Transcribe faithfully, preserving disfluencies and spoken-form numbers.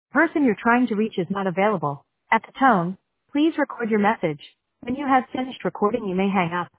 person you're trying to reach is not available. At the tone, please record your message. When you have finished recording, you may hang up.